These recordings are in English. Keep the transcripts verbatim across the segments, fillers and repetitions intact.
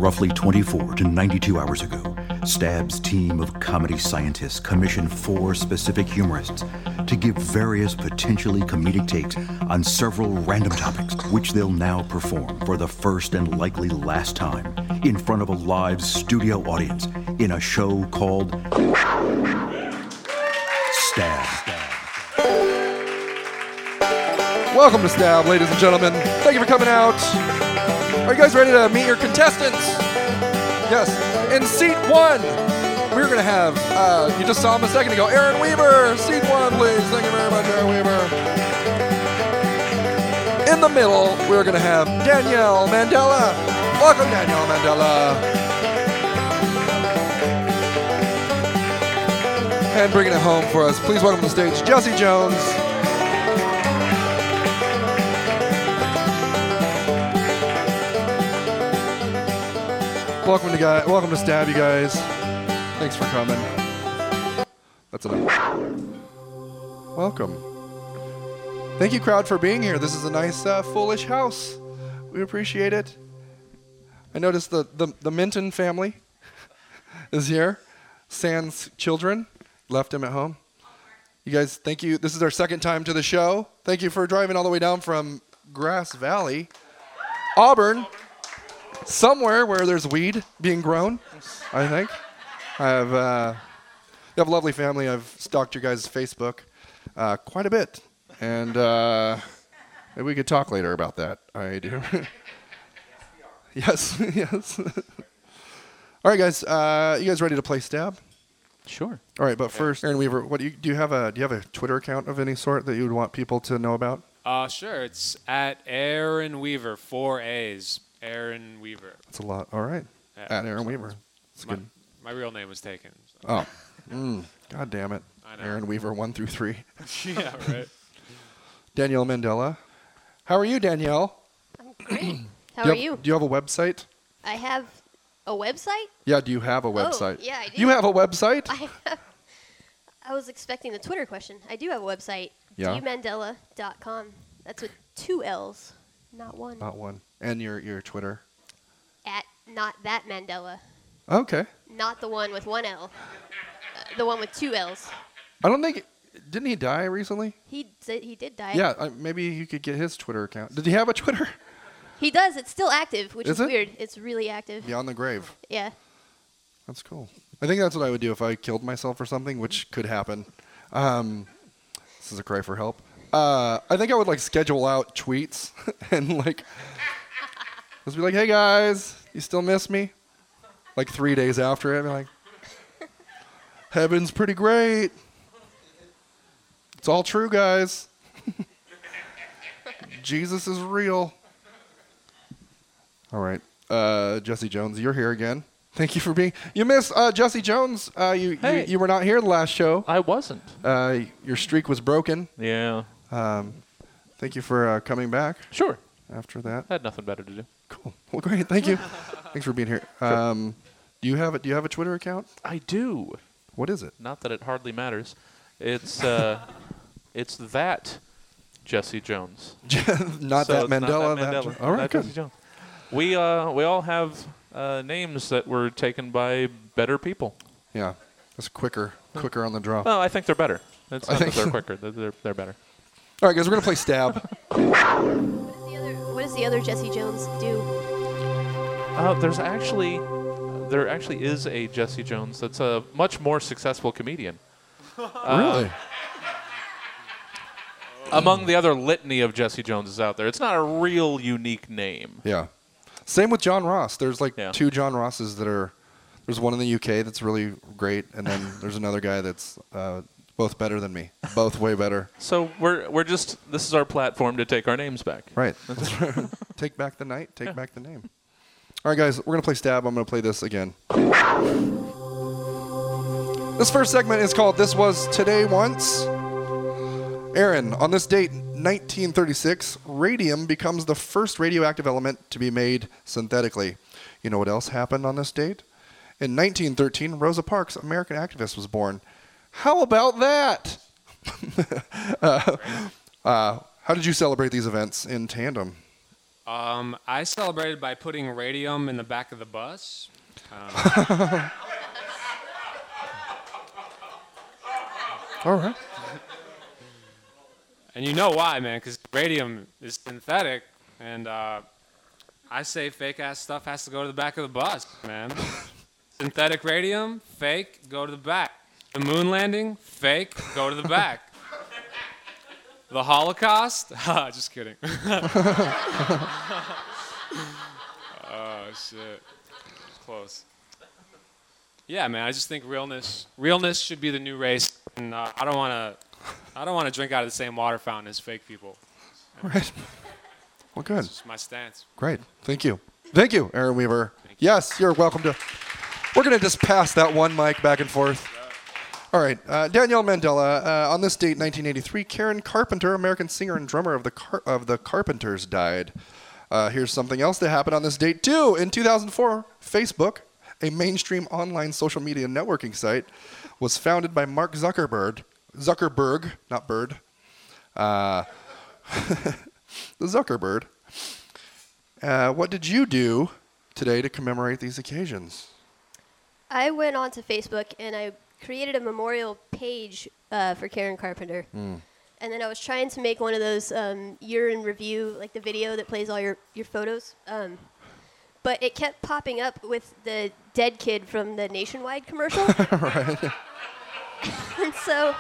Roughly twenty-four to ninety-two hours ago, Stab's team of comedy scientists commissioned four specific humorists to give various potentially comedic takes on several random topics, which they'll now perform for the first and likely last time in front of a live studio audience in a show called Stab. Welcome to Stab, ladies and gentlemen. Thank you for coming out. Are you guys ready to meet your contestants? Yes. In seat one, we're going to have, uh, you just saw him a second ago, Aaron Weaver. Seat one, please. Thank you very much, Aaron Weaver. In the middle, we're going to have Danielle Mandela. Welcome, Danielle Mandela. And bringing it home for us, please welcome to the stage, Jesse Jones. Welcome to guy. Welcome to Stab, you guys. Thanks for coming. That's enough. Welcome. Thank you, crowd, for being here. This is a nice, uh, foolish house. We appreciate it. I noticed the the, the Minton family is here. Sans children left him at home. You guys, thank you. This is our second time to the show. Thank you for driving all the way down from Grass Valley, Auburn. Somewhere where there's weed being grown, I think. I have, uh, you have a lovely family. I've stalked your guys' Facebook uh, quite a bit. And uh, maybe we could talk later about that. I do. Yes, yes. All right, guys. Uh, you guys ready to play Stab? Sure. All right, but first, Aaron Weaver, what do you do? You have a do you have a Twitter account of any sort that you would want people to know about? Uh, sure. It's at Aaron Weaver, four A's. Aaron Weaver. That's a lot. All right. Yeah. At Aaron Weaver. That's my, good. My real name was taken. So. Oh. Mm. God damn it. I know. Aaron Weaver, one through three. Yeah, right. Danielle Mandela. How are you, Danielle? I'm great. How do are you, you? have, do you have a website? I have a website? Yeah, do you have a website? Oh, yeah, I do. You have a website? I have. I was expecting the Twitter question. I do have a website. Yeah. d mandela dot com. That's with two L's, not one. Not one. And your your Twitter? At not that Mandela. Okay. Not the one with one L. Uh, the one with two L's. I don't think... Didn't he die recently? He did, he did die. Yeah, uh, maybe you could get his Twitter account. Did he have a Twitter? He does. It's still active, which Is is, it? weird. It's really active. Beyond the grave. Yeah. That's cool. I think that's what I would do if I killed myself or something, which could happen. Um, this is a cry for help. Uh, I think I would like schedule out tweets and like just be like, "Hey guys, you still miss me?" Like three days after it, I'd be like, "Heaven's pretty great. It's all true, guys. Jesus is real." All right, uh, Jesse Jones, you're here again. Thank you for being. You missed uh, Jesse Jones. Uh, you, Hey. you you were not here the last show. I wasn't. Uh, your streak was broken. Yeah. Um, thank you for uh, coming back Sure. after that. I had nothing better to do. Cool. Well, great. Thank you. Thanks for being here. Um, do you have a Do you have a Twitter account? I do. What is it? Not that it hardly matters. It's uh, it's that Jesse Jones. not, So that it's Mandela, Not that Mandela. that. All right. That Good. Jesse Jones. We uh we all have uh, names that were taken by better people. Yeah. That's quicker. Quicker on the draw. Well, I think they're better. It's I not that think- they're quicker. They're, they're they're better. All right, guys. We're gonna play Stab. What does the other, what does the other Jesse Jones do? Uh, there's actually there actually is a Jesse Jones that's a much more successful comedian. Uh, Really? Among the other litany of Jesse Joneses out there, it's not a real unique name. Yeah. Same with John Ross. There's like Yeah. two John Rosses that are. There's one in the U K that's really great, and then there's another guy that's uh, both better than me. Both way better. So we're we're just this is our platform to take our names back. Right. Take back the night. Take back the name. All right, guys. We're gonna play Stab. I'm gonna play this again. This first segment is called "This Was Today Once." Aaron, on this date, nineteen thirty-six, radium becomes the first radioactive element to be made synthetically. You know what else happened on this date? In nineteen thirteen, Rosa Parks, American activist, was born. How about that? uh, uh, how did you celebrate these events in tandem? Um, I celebrated by putting radium in the back of the bus. Um, All right. and you know why, man, because radium is synthetic, and uh, I say fake-ass stuff has to go to the back of the bus, man. Synthetic radium, fake, go to the back. The moon landing, fake, go to the back. The Holocaust? Just kidding. Oh, shit. Close. Yeah, man, I just think realness realness should be the new race, and uh, I don't want to I don't want to drink out of the same water fountain as fake people. Right. Well, good. That's just my stance. Great. Thank you. Thank you, Aaron Weaver. Yes, you're welcome to. We're going to just pass that one mic back and forth. All right. Uh, Danielle Mandela. Uh, on this date, nineteen eighty-three, Karen Carpenter, American singer and drummer of the Car- of the Carpenters, died. Uh, here's something else that happened on this date, too. In two thousand four, Facebook, a mainstream online social media networking site, was founded by Mark Zuckerberg. Zuckerberg, not Bird. Uh, the Zuckerberg. Uh, what did you do today to commemorate these occasions? I went onto Facebook and I created a memorial page uh, for Karen Carpenter. Mm. And then I was trying to make one of those um, year in review, like the video that plays all your, your photos. Um, but it kept popping up with the dead kid from the Nationwide commercial. Right. And so,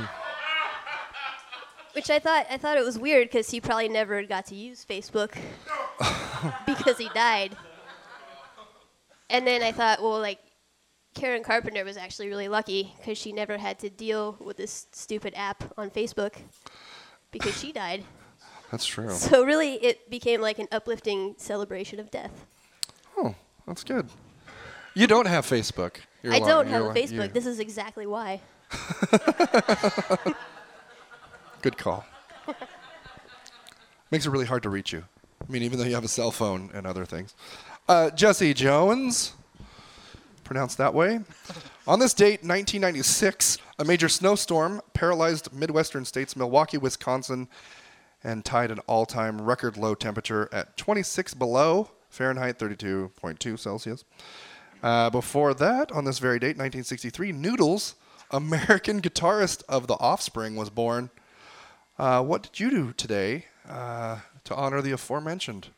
which I thought I thought it was weird because he probably never got to use Facebook because he died. And then I thought, well, like, Karen Carpenter was actually really lucky because she never had to deal with this stupid app on Facebook because she died. That's true. So really, it became like an uplifting celebration of death. Oh, that's good. You don't have Facebook. You're I lying. don't have You're a li- Facebook. you- This is exactly why. Good call. Makes it really hard to reach you. I mean, even though you have a cell phone and other things. Uh, Jesse Jones, pronounced that way. On this date, nineteen ninety-six, a major snowstorm paralyzed Midwestern states Milwaukee, Wisconsin, and tied an all-time record low temperature at twenty-six below Fahrenheit, thirty-two point two Celsius. Uh, before that, on this very date, nineteen sixty-three, Noodles, American guitarist of The Offspring, was born. Uh, what did you do today uh, to honor the aforementioned?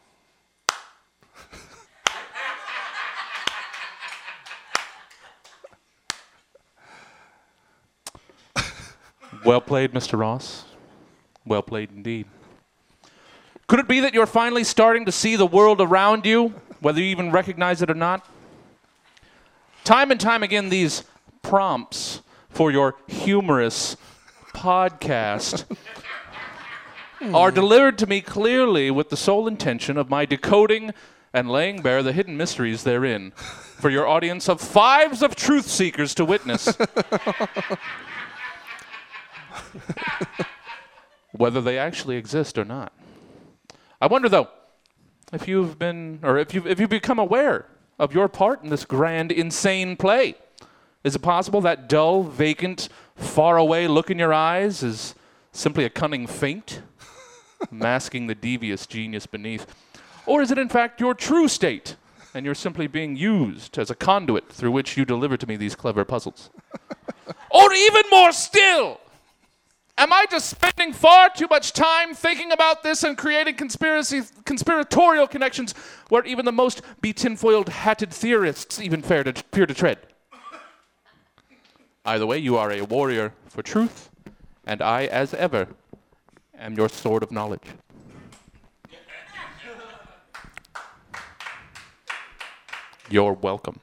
Well played, Mister Ross. Well played indeed. Could it be that you're finally starting to see the world around you, whether you even recognize it or not? Time and time again, these prompts for your humorous podcast are delivered to me clearly with the sole intention of my decoding and laying bare the hidden mysteries therein for your audience of fives of truth seekers to witness. Whether they actually exist or not. I wonder, though, if you've been, or if you've, if you've become aware of your part in this grand, insane play. Is it possible that dull, vacant, faraway look in your eyes is simply a cunning feint, masking the devious genius beneath? Or is it, in fact, your true state, and you're simply being used as a conduit through which you deliver to me these clever puzzles? Or even more still, am I just spending far too much time thinking about this and creating conspiracy, conspiratorial connections where even the most be-tinfoiled hatted theorists even fear to, fear to tread? Either way, you are a warrior for truth, and I, as ever, am your sword of knowledge. You're welcome.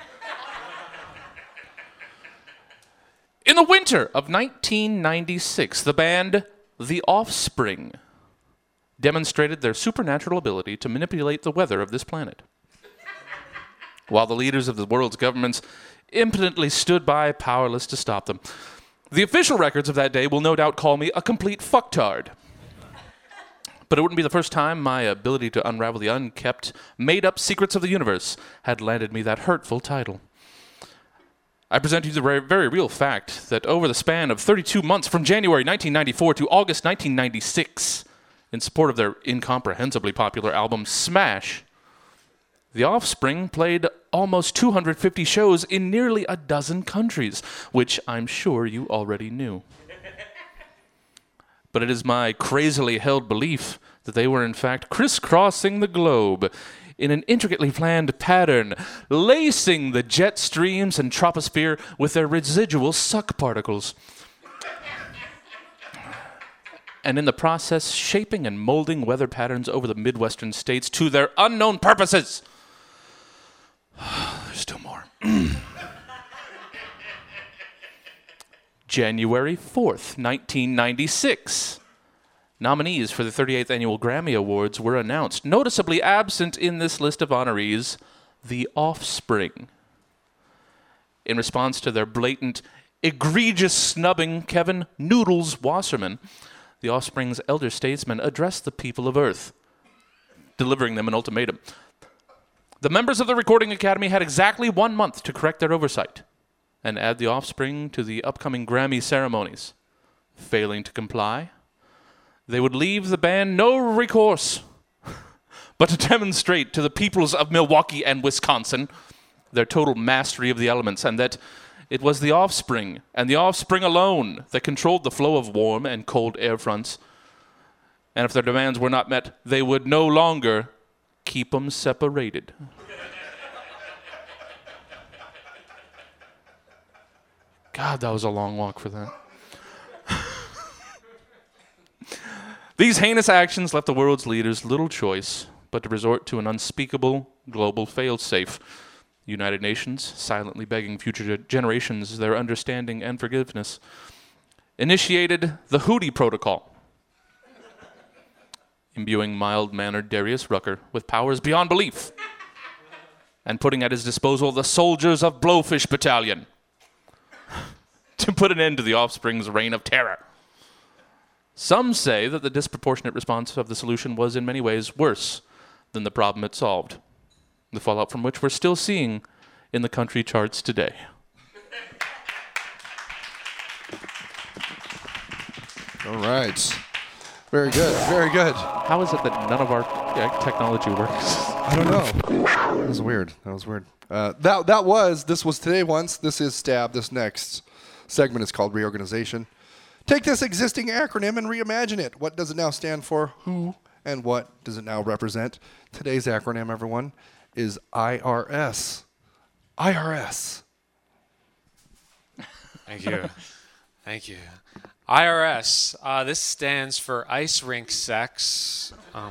In the winter of nineteen ninety-six, the band The Offspring demonstrated their supernatural ability to manipulate the weather of this planet. While the leaders of the world's governments impotently stood by, powerless to stop them. The official records of that day will no doubt call me a complete fucktard. But it wouldn't be the first time my ability to unravel the unkept, made-up secrets of the universe had landed me that hurtful title. I present you the very, very real fact that over the span of thirty-two months from January nineteen ninety-four to August nineteen ninety-six, in support of their incomprehensibly popular album Smash, The Offspring played almost two hundred fifty shows in nearly a dozen countries, which I'm sure you already knew. But it is my crazily held belief that they were in fact crisscrossing the globe in an intricately planned pattern, lacing the jet streams and troposphere with their residual suck particles. And in the process, shaping and molding weather patterns over the Midwestern states to their unknown purposes. There's still more. January fourth, nineteen ninety-six. Nominees for the thirty-eighth Annual Grammy Awards were announced. Noticeably absent in this list of honorees, The Offspring. In response to their blatant, egregious snubbing, Kevin Noodles Wasserman, The Offspring's elder statesman, addressed the people of Earth, delivering them an ultimatum. The members of the Recording Academy had exactly one month to correct their oversight and add The Offspring to the upcoming Grammy ceremonies. Failing to comply, they would leave the band no recourse but to demonstrate to the peoples of Milwaukee and Wisconsin their total mastery of the elements, and that it was The Offspring, and The Offspring alone, that controlled the flow of warm and cold air fronts. And if their demands were not met, they would no longer keep them separated. God, that was a long walk for that. These heinous actions left the world's leaders little choice but to resort to an unspeakable global fail-safe. The United Nations, silently begging future generations their understanding and forgiveness, initiated the Hootie Protocol, imbuing mild-mannered Darius Rucker with powers beyond belief and putting at his disposal the soldiers of Blowfish Battalion to put an end to The Offspring's reign of terror. Some say that the disproportionate response of the solution was in many ways worse than the problem it solved, the fallout from which we're still seeing in the country charts today. All right. Very good. Very good. How is it that none of our uh, technology works? I don't know. That was weird. That was weird. Uh, that that was, this was Today Once. This is Stab. This next segment is called Reorganization. Take this existing acronym and reimagine it. What does it now stand for? Who? And what does it now represent? Today's acronym, everyone, is I R S. I R S. Thank you. Thank you. I R S. Uh, this stands for Ice Rink Sex. Um,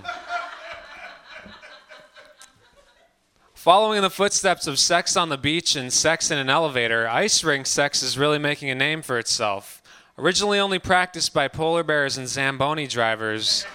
following in the footsteps of Sex on the Beach and Sex in an Elevator, Ice Rink Sex is really making a name for itself. Originally only practiced by polar bears and Zamboni drivers,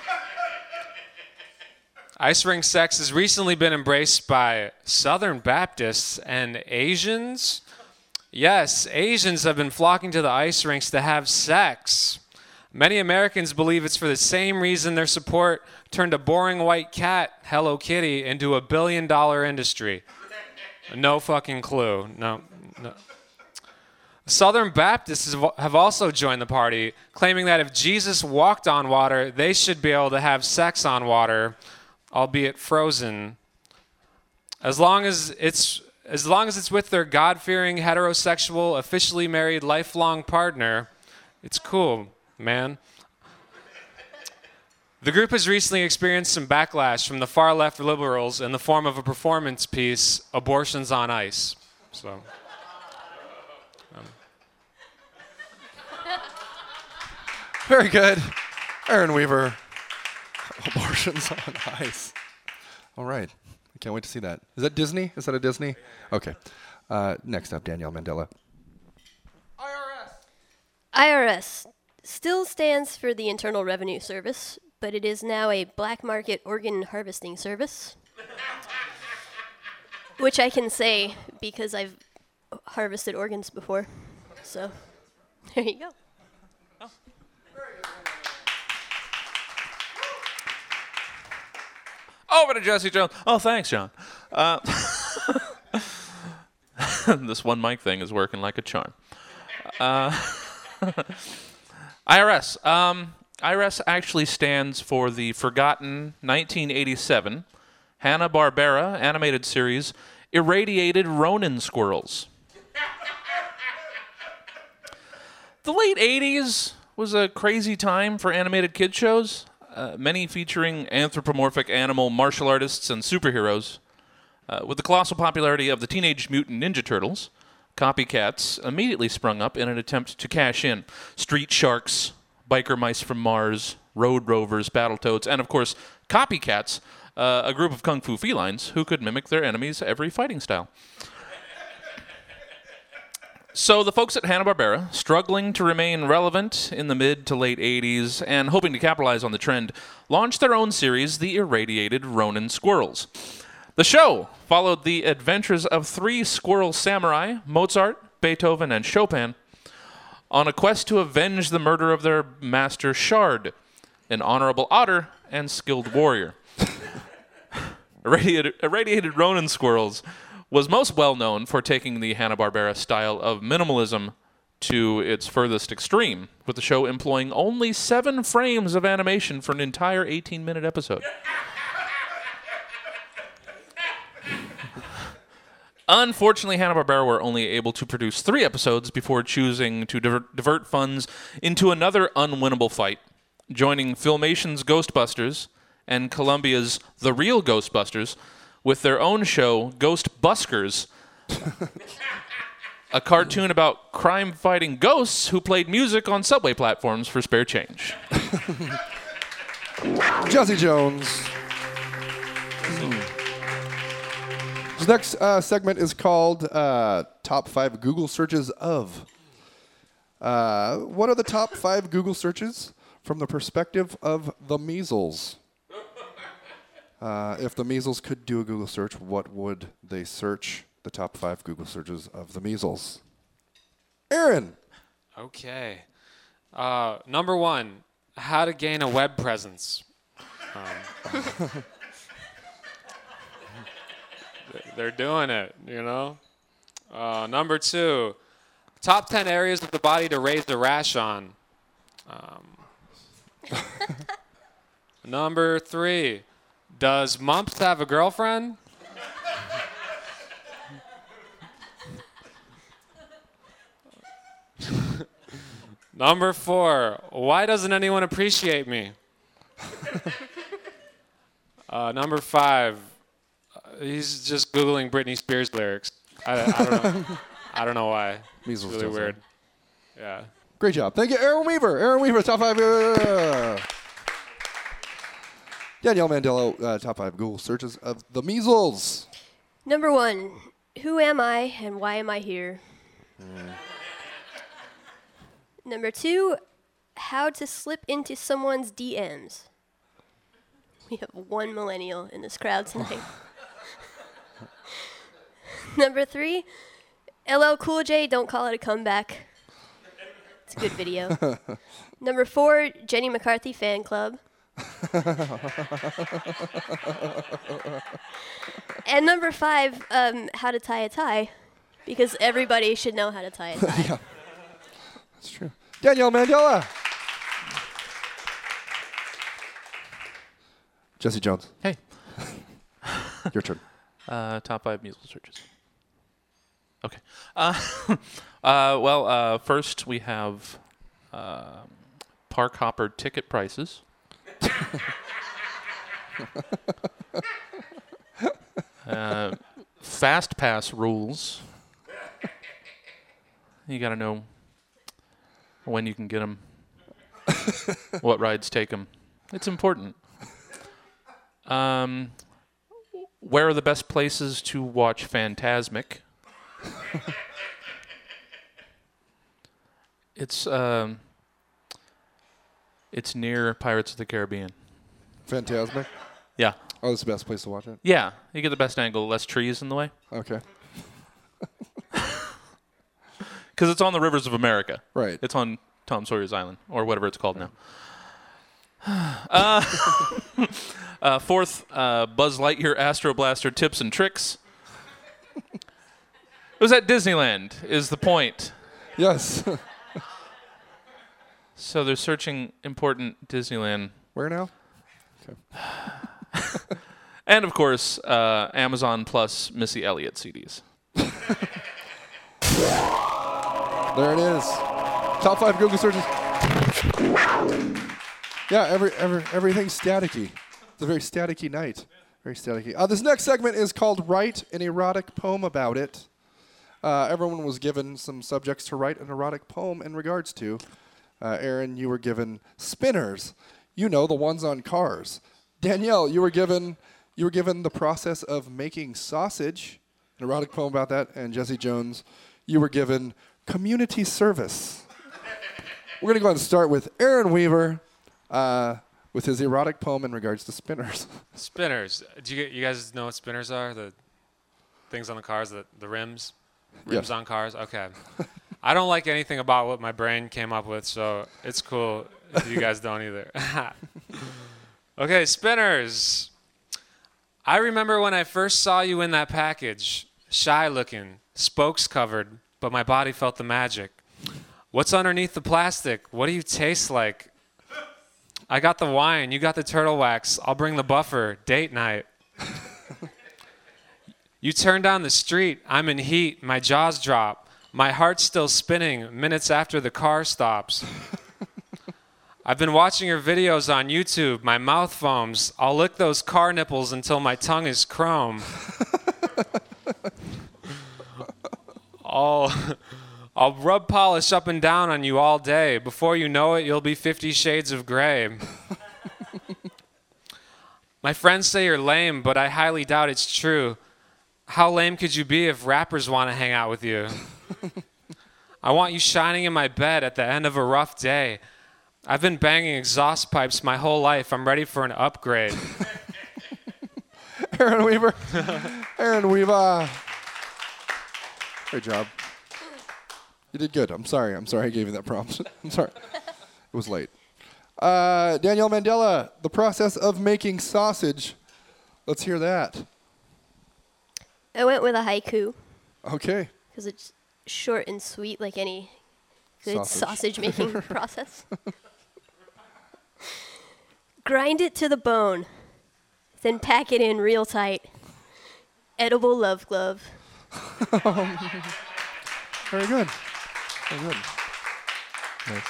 Ice Rink Sex has recently been embraced by Southern Baptists and Asians. Yes, Asians have been flocking to the ice rinks to have sex. Many Americans believe it's for the same reason their support turned a boring white cat, Hello Kitty, into a billion dollar industry. No fucking clue. No, no. Southern Baptists have also joined the party, claiming that if Jesus walked on water, they should be able to have sex on water, albeit frozen. As long as it's as long as it's with their God-fearing, heterosexual, officially married, lifelong partner, it's cool, man. The group has recently experienced some backlash from the far-left liberals in the form of a performance piece, Abortions on Ice. So. Um. Very good. Aaron Weaver. Abortions on Ice. All right. I can't wait to see that. Is that Disney? Is that a Disney? Okay. Uh, next up, Danielle Mandela. I R S. I R S still stands for the Internal Revenue Service, but it is now a black market organ harvesting service. Which I can say because I've harvested organs before. So, there you go. Over to Jesse Jones. Oh, thanks, John. Uh, this one mic thing is working like a charm. Uh, I R S. Um, I R A S actually stands for the forgotten nineteen eighty-seven Hanna-Barbera animated series Irradiated Ronin Squirrels. The late eighties was a crazy time for animated kid shows, uh, many featuring anthropomorphic animal martial artists and superheroes. Uh, with the colossal popularity of the Teenage Mutant Ninja Turtles, copycats immediately sprung up in an attempt to cash in. Street Sharks, Biker Mice from Mars, Road Rovers, Battletoads, and of course, Copycats, uh, a group of kung fu felines who could mimic their enemies' every fighting style. So the folks at Hanna-Barbera, struggling to remain relevant in the mid to late eighties and hoping to capitalize on the trend, launched their own series, The Irradiated Ronin Squirrels. The show followed the adventures of three squirrel samurai, Mozart, Beethoven, and Chopin, on a quest to avenge the murder of their master Shard, an honorable otter and skilled warrior. Irradiated, Irradiated Ronin Squirrels was most well known for taking the Hanna-Barbera style of minimalism to its furthest extreme, with the show employing only seven frames of animation for an entire eighteen-minute episode. Unfortunately, Hanna-Barbera were only able to produce three episodes before choosing to divert, divert funds into another unwinnable fight, joining Filmation's Ghostbusters and Columbia's The Real Ghostbusters with their own show, Ghost Buskers, a cartoon about crime-fighting ghosts who played music on subway platforms for spare change. Jesse Jones. This next uh, segment is called uh, Top five Google Searches of. Uh, what are the top five Google searches from the perspective of the measles? Uh, if the measles could do a Google search, what would they search? The top five Google searches of the measles. Aaron. Okay. Uh, number one, how to gain a web presence. Um, they're doing it, you know. Uh, number two, top ten areas of the body to raise a rash on. Um, number three, does Mumps have a girlfriend? Number four, why doesn't anyone appreciate me? uh, number five, uh, he's just Googling Britney Spears lyrics. I, I don't know. I don't know why. Measles It's really does weird. that. Yeah. Great job. Thank you, Aaron Weaver. Aaron Weaver, top five. Uh, Danielle Mandela, uh, top five Google searches of the measles. Number one, who am I and why am I here? Mm. Number two, how to slip into someone's D Ms. We have one millennial in this crowd tonight. Number three, L L Cool J, don't call it a comeback. It's a good video. Number four, Jenny McCarthy fan club. And number five, um, how to tie a tie, because everybody should know how to tie a tie. Yeah, that's true. Danielle Mandela. Jesse Jones. Hey. Your turn. Uh, top five measles searches. Okay. Uh, uh, well, uh, first we have uh, park hopper ticket prices. uh, fast pass rules. You got to know when you can get them, what rides take them. It's important. Um, where are the best places to watch Phantasmic? It's um, it's near Pirates of the Caribbean. Phantasmic. Yeah. Oh, it's the best place to watch it. Yeah, you get the best angle, less trees in the way. Okay. Because it's on the rivers of America. Right. It's on Tom Sawyer's Island, or whatever it's called now. uh, uh, fourth, uh, Buzz Lightyear Astro Blaster tips and tricks. It was at Disneyland, is the point. Yes. So they're searching important Disneyland. Where now? And, of course, uh, Amazon Plus Missy Elliott C Ds. There it is. Top five Google searches. Yeah, every, every everything's staticky. It's a very staticky night. Very staticky. Uh, this next segment is called Write an Erotic Poem About It. Uh, everyone was given some subjects to write an erotic poem in regards to. Uh, Aaron, you were given spinners. You know, the ones on cars. Danielle, you were given you were given the process of making sausage, an erotic poem about that. And Jesse Jones, you were given community service. We're going to go ahead and start with Aaron Weaver uh, with his erotic poem in regards to spinners. Spinners. Do you, you guys know what spinners are? The things on the cars, the, the rims? Rims Yes. on cars? Okay. I don't like anything about what my brain came up with, so it's cool if you guys don't either. Okay, spinners. I remember when I first saw you in that package. Shy looking, spokes covered, but my body felt the magic. What's underneath the plastic? What do you taste like? I got the wine, you got the turtle wax. I'll bring the buffer. Date night. You turn down the street. I'm in heat. My jaws drop. My heart's still spinning minutes after the car stops. I've been watching your videos on YouTube. My mouth foams. I'll lick those car nipples until my tongue is chrome. I'll, I'll rub polish up and down on you all day. Before you know it, you'll be Fifty Shades of Grey. My friends say you're lame, but I highly doubt it's true. How lame could you be if rappers want to hang out with you? I want you shining in my bed at the end of a rough day. I've been banging exhaust pipes my whole life. I'm ready for an upgrade. Aaron Weaver. Aaron Weaver. Great job. You did good. I'm sorry. I'm sorry I gave you that prompt. I'm sorry. It was late. Uh, Danielle Mandela, the process of making sausage. Let's hear that. I went with a haiku Okay. because it's short and sweet, like any good Sausage. sausage making process. Grind it to the bone, then pack it in real tight. Edible love glove. Very good. Very good. Nice.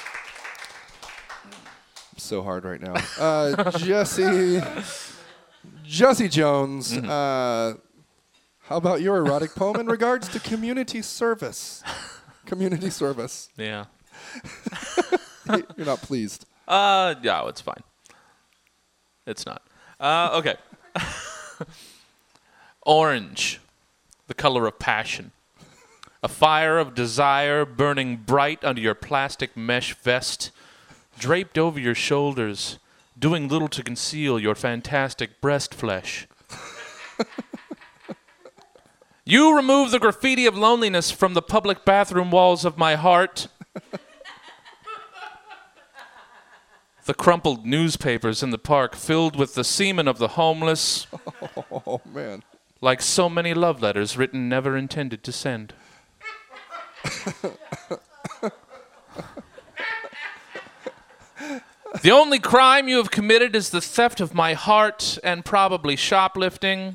I'm so hard right now. Uh, Jesse. Jesse Jones. Mm-hmm. Uh, how about your erotic poem in regards to community service? Community service. Yeah. You're not pleased. Uh, yeah, it's fine. It's not. Uh, okay. Orange, the color of passion. A fire of desire burning bright under your plastic mesh vest, draped over your shoulders, doing little to conceal your fantastic breast flesh. You remove the graffiti of loneliness from the public bathroom walls of my heart. The crumpled newspapers in the park filled with the semen of the homeless, Oh, man. like so many love letters written never intended to send. The only crime you have committed is the theft of my heart and probably shoplifting.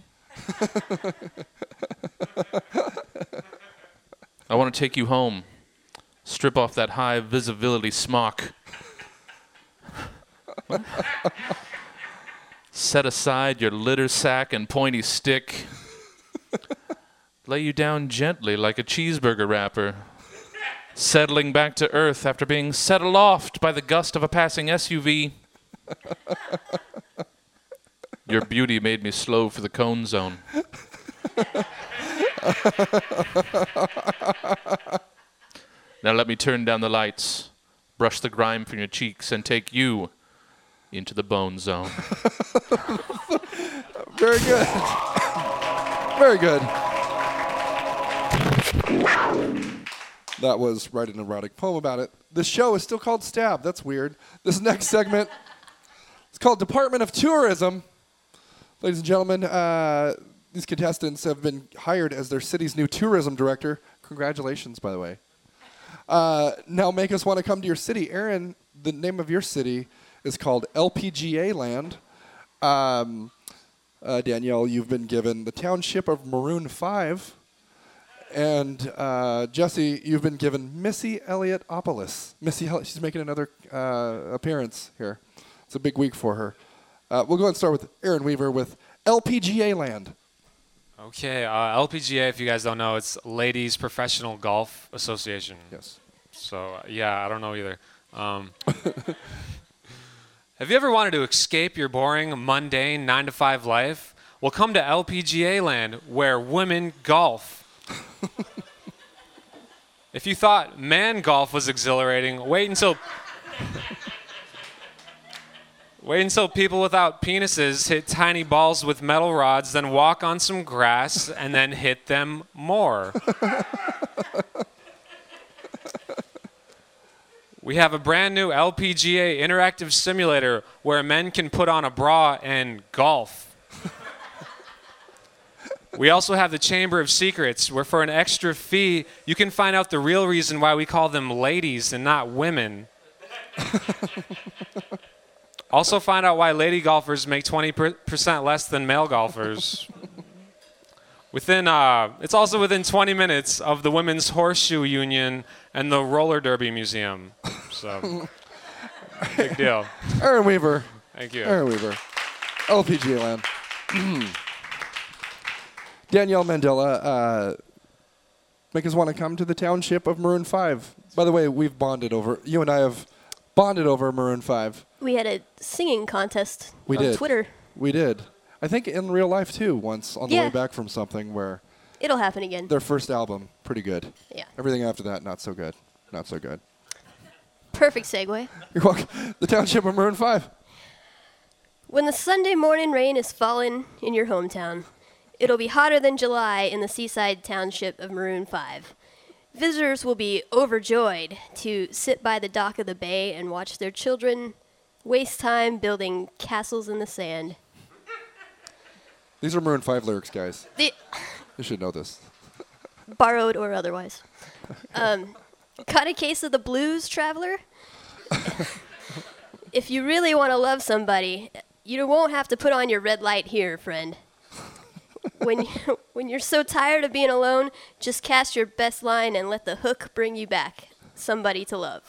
I want to take you home, strip off that high visibility smock. Set aside your litter sack and pointy stick. Lay you down gently like a cheeseburger wrapper, settling back to earth after being set aloft by the gust of a passing S U V. Your beauty made me slow for the cone zone. Now let me turn down the lights, brush the grime from your cheeks, and take you into the bone zone. Very good. Very good. That was write an erotic poem about it. This show is still called Stab. That's weird. This next segment is called Department of Tourism. Ladies and gentlemen, uh, these contestants have been hired as their city's new tourism director. Congratulations, by the way. Uh, now make us want to come to your city. Aaron, the name of your city is called L P G A Land. Um, uh, Danielle, you've been given the township of Maroon five. And uh, Jesse, you've been given Missy Elliottopoulos. Missy, Elliott, she's making another uh, appearance here. It's a big week for her. Uh, we'll go ahead and start with Aaron Weaver with L P G A Land. Okay, uh, L P G A, if you guys don't know, it's Ladies Professional Golf Association. Yes. So, uh, yeah, I don't know either. Um, have you ever wanted to escape your boring, mundane nine to five life? Well, come to L P G A Land, where women golf. If you thought man golf was exhilarating, wait until wait until people without penises hit tiny balls with metal rods, then walk on some grass and then hit them more. We have a brand new L P G A interactive simulator where men can put on a bra and golf. We also have the Chamber of Secrets, where for an extra fee, you can find out the real reason why we call them ladies and not women. Also find out why lady golfers make twenty percent less than male golfers. Within, uh, it's also within twenty minutes of the Women's Horseshoe Union and the Roller Derby Museum. So, big deal. Aaron Weaver. Thank you. Aaron Weaver. L P G A Land. Danielle Mandela, uh, make us want to come to the township of Maroon five. By the way, we've bonded over, you and I have bonded over Maroon five. We had a singing contest We on did. Twitter. We did. I think in real life, too, once on the Yeah. way back from something where It'll happen again. their first album, pretty good. Yeah. Everything after that, not so good. Not so good. Perfect segue. You're welcome. The township of Maroon five. When the Sunday morning rain is falling in your hometown, it'll be hotter than July in the seaside township of Maroon five. Visitors will be overjoyed to sit by the dock of the bay and watch their children waste time building castles in the sand. These are Maroon five lyrics, guys. The You should know this. borrowed or otherwise. Um, got a case of the blues, traveler? If you really want to love somebody, you won't have to put on your red light here, friend. When you, when you're so tired of being alone, just cast your best line and let the hook bring you back. Somebody to love.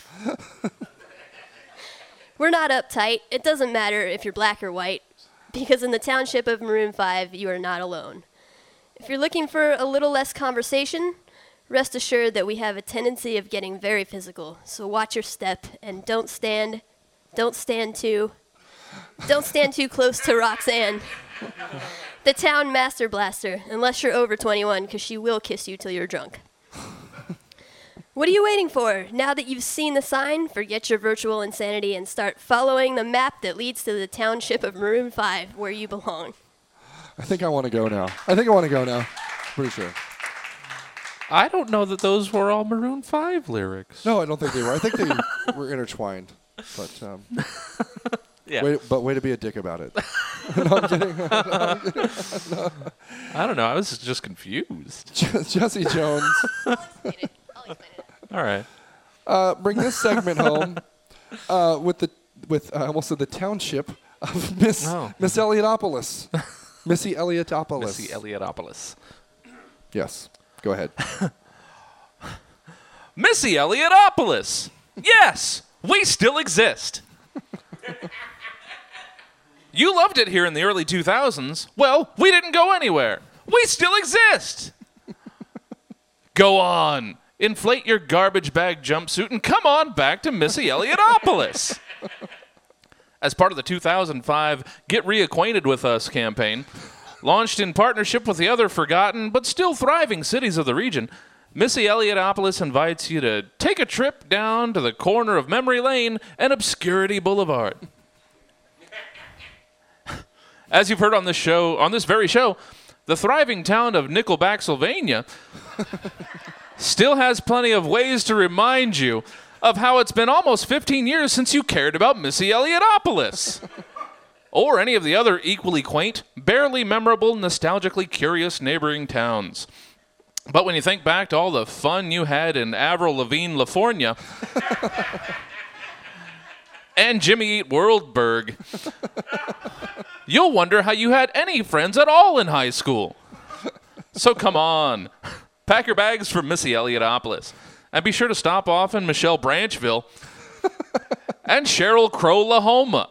We're not uptight. It doesn't matter if you're black or white, because in the township of Maroon five, you are not alone. If you're looking for a little less conversation, rest assured that we have a tendency of getting very physical. So watch your step and don't stand, don't stand too, don't stand too close to Roxanne, the town master blaster, unless you're over twenty-one, because she will kiss you till you're drunk. What are you waiting for? Now that you've seen the sign, forget your virtual insanity and start following the map that leads to the township of Maroon five, where you belong. I think I want to go now. I think I want to go now. Pretty sure. I don't know that those were all Maroon five lyrics. No, I don't think they were. I think they were intertwined. But um, Yeah. way, but way to be a dick about it. No, I'm kidding. I don't know. I was just confused. Jesse Jones, I'll explain it. I'll explain it. All right. uh, bring this segment home uh, with the with uh, I almost said the township of Miss Oh. Miss Elliottopoulos, Missy Elliottopoulos. Missy Elliottopoulos. Yes, go ahead. Missy Elliottopoulos. Yes, we still exist. You loved it here in the early two thousands. Well, we didn't go anywhere. We still exist. Go on. Inflate your garbage bag jumpsuit and come on back to Missy Elliottopoulos. As part of the two thousand five Get Reacquainted With Us campaign, launched in partnership with the other forgotten but still thriving cities of the region, Missy Elliottopoulos invites you to take a trip down to the corner of Memory Lane and Obscurity Boulevard. As you've heard on this show, on this very show, the thriving town of Nickelback, Sylvania, still has plenty of ways to remind you of how it's been almost fifteen years since you cared about Missy Elliottopoulos. Or any of the other equally quaint, barely memorable, nostalgically curious neighboring towns. But when you think back to all the fun you had in Avril Lavigne, California, and Jimmy Eat Worldberg. You'll wonder how you had any friends at all in high school. So come on, pack your bags for Missy Elliotopolis, and be sure to stop off in Michelle Branchville and Cheryl Crow Lahoma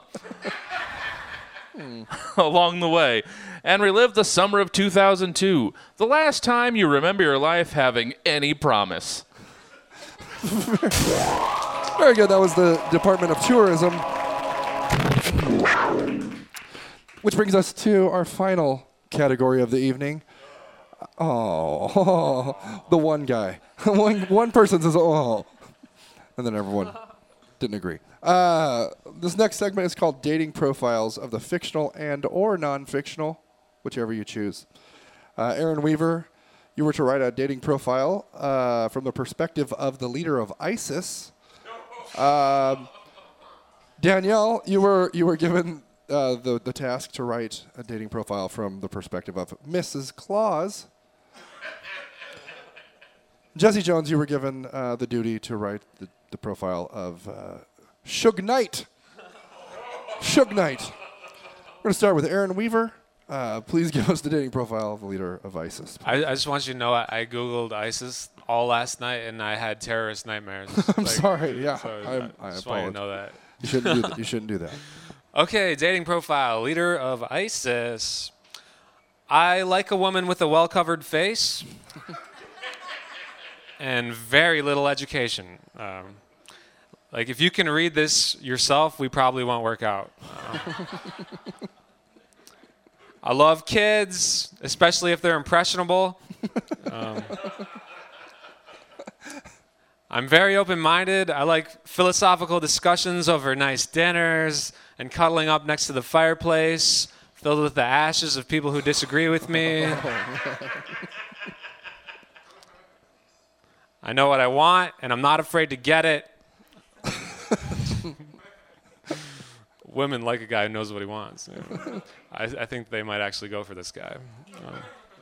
along the way, and relive the summer of two thousand two, the last time you remember your life having any promise. Very good. That was the Department of Tourism. Which brings us to our final category of the evening. Oh, the one guy. one, one person says, oh. And then everyone didn't agree. Uh, this next segment is called Dating Profiles of the Fictional and or Non-Fictional, whichever you choose. Uh, Aaron Weaver, you were to write a dating profile uh, from the perspective of the leader of ISIS. Um, Danielle, you were you were given uh, the the task to write a dating profile from the perspective of Missus Claus. Jesse Jones, you were given uh, the duty to write the, the profile of uh, Suge Knight. Suge Knight. We're going to start with Aaron Weaver. Uh, please give us the dating profile of the leader of ISIS. I, I just want you to know I, I Googled ISIS all last night, and I had terrorist nightmares. I'm Like, sorry. Yeah, so I'm, I I just want you apologize. to know that. You shouldn't do that. You shouldn't do that. Okay, dating profile, leader of ISIS. I like a woman with a well-covered face and very little education. Um, like, if you can read this yourself, we probably won't work out. Uh, I love kids, especially if they're impressionable. Um, I'm very open-minded. I like philosophical discussions over nice dinners and cuddling up next to the fireplace, filled with the ashes of people who disagree with me. I know what I want, and I'm not afraid to get it. Women like a guy who knows what he wants. You know. I, I think they might actually go for this guy. Um,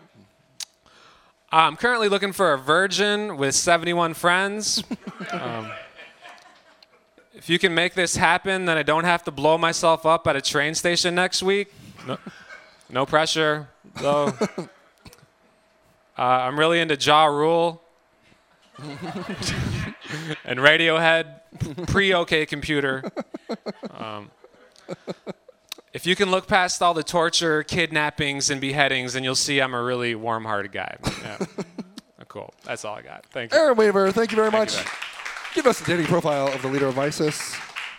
I'm currently looking for a virgin with seventy-one friends. Um, if you can make this happen, then I don't have to blow myself up at a train station next week. No, no pressure, though. Uh, I'm really into Ja Rule and Radiohead, pre-OK Computer. Um, if you can look past all the torture, kidnappings, and beheadings, then you'll see I'm a really warm-hearted guy. Yeah. Cool. That's all I got. Thank you. Aaron Weaver, thank you very Thank much. you, Give us a dating profile of the leader of ISIS.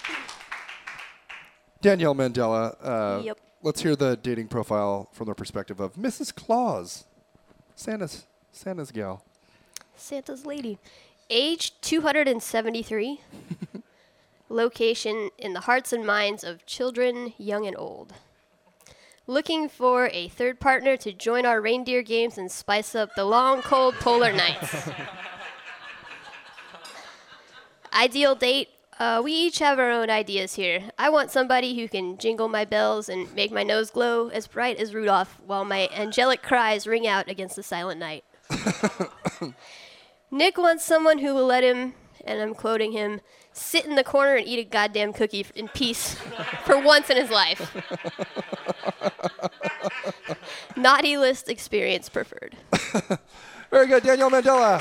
Danielle Mandela, uh, Yep. let's hear the dating profile from the perspective of Missus Claus, Santa's Santa's gal. Santa's lady. Age two hundred seventy-three. Location in the hearts and minds of children, young and old. Looking for a third partner to join our reindeer games and spice up the long, cold polar nights. Ideal date. Uh, we each have our own ideas here. I want somebody who can jingle my bells and make my nose glow as bright as Rudolph while my angelic cries ring out against the silent night. Nick wants someone who will let him, and I'm quoting him, sit in the corner and eat a goddamn cookie f- in peace for once in his life. Naughty list experience preferred. Very good, Danielle Mandela.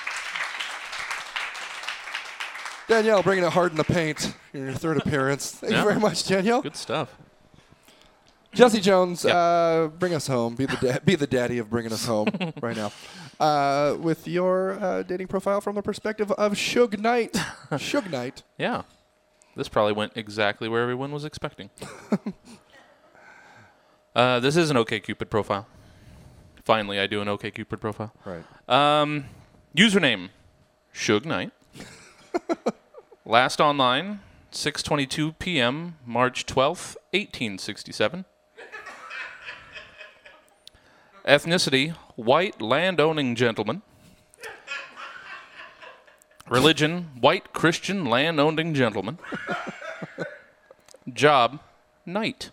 Danielle, bringing it hard in the paint in your third appearance. Thank Yeah. you very much, Danielle. Good stuff. Jesse Jones, Yep. uh, bring us home. Be the da- be the daddy of bringing us home right now. Uh, with your uh, dating profile from the perspective of Suge Knight. Suge Knight. Yeah. This probably went exactly where everyone was expecting. uh, this is an OkCupid profile. Finally, I do an OkCupid profile. Right. Um, username, Suge Knight. Last online, six twenty-two p.m., March twelfth, eighteen sixty-seven. Ethnicity, white land-owning gentleman. Religion, white Christian land-owning gentleman. Job, knight.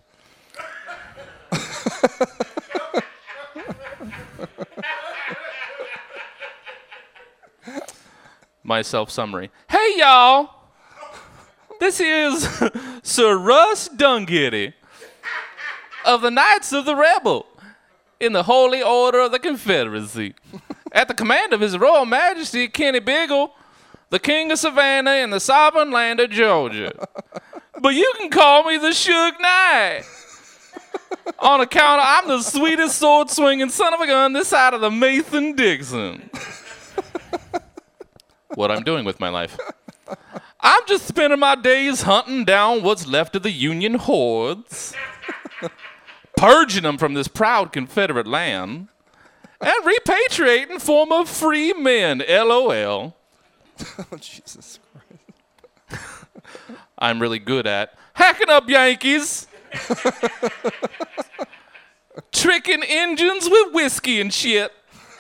My self-summary. Hey, y'all! This is Sir Russ Dungitty of the Knights of the Rebel in the Holy Order of the Confederacy. At the command of His Royal Majesty, Kenny Biggle, the King of Savannah in the sovereign land of Georgia. But you can call me the Suge Knight. On account of I'm the sweetest sword-swinging son of a gun this side of the Mason-Dixon. What I'm doing with my life. I'm just spending my days hunting down what's left of the Union hordes, purging them from this proud Confederate land, and repatriating former free men, LOL. Oh, Jesus Christ. I'm really good at hacking up Yankees, tricking engines with whiskey and shit,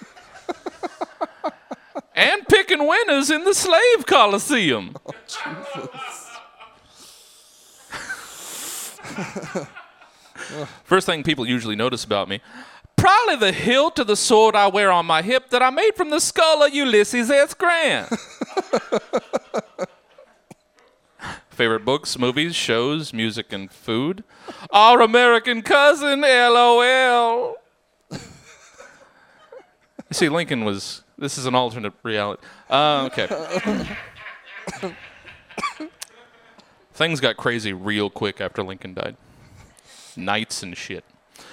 and picking winners in the slave coliseum. Oh, Jesus. First thing people usually notice about me, probably the hilt of the sword I wear on my hip that I made from the skull of Ulysses S. Grant. Favorite books, movies, shows, music, and food. Our American cousin, LOL. You see, Lincoln was, this is an alternate reality. Uh, okay. Things got crazy real quick after Lincoln died. Knights and shit.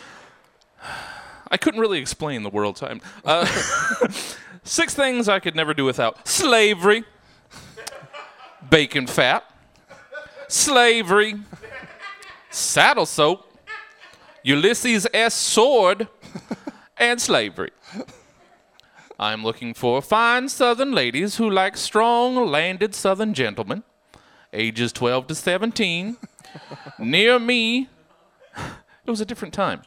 I couldn't really explain the world time. Uh, six things I could never do without. Slavery. Bacon fat. Slavery. Saddle soap. Ulysses S. Sword. And slavery. I'm looking for fine southern ladies who like strong, landed southern gentlemen. Ages twelve to seventeen. Near me. It was a different time.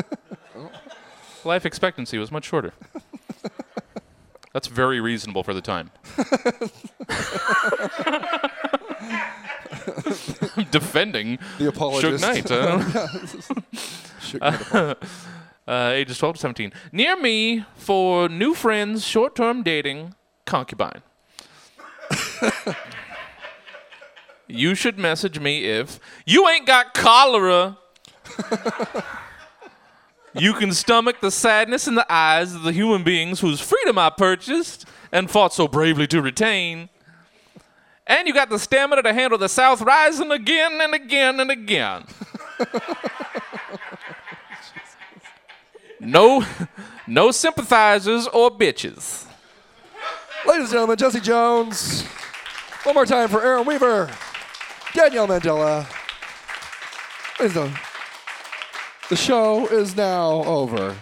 Life expectancy was much shorter. That's very reasonable for the time. I'm defending The apologist. Suge Knight. Uh, Suge Knight. uh, ages twelve to seventeen. Near me for new friends, short-term dating, concubine. You should message me if you ain't got cholera. You can stomach the sadness in the eyes of the human beings whose freedom I purchased and fought so bravely to retain. And you got the stamina to handle the South rising again and again and again. No, no sympathizers or bitches. Ladies and gentlemen, Jesse Jones. One more time for Aaron Weaver, Danielle Mandela. Ladies and gentlemen, the show is now over.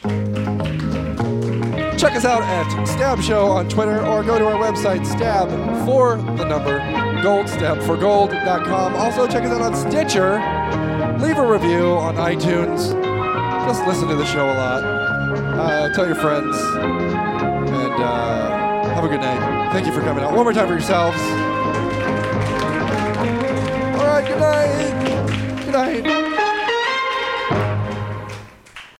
Check us out at Stab Show on Twitter or go to our website, stab for the number, gold, stab for gold dot com. Also, check us out on Stitcher. Leave a review on iTunes. Just listen to the show a lot. Uh, tell your friends. And uh, have a good night. Thank you for coming out. One more time for yourselves. All right, good night. Good night.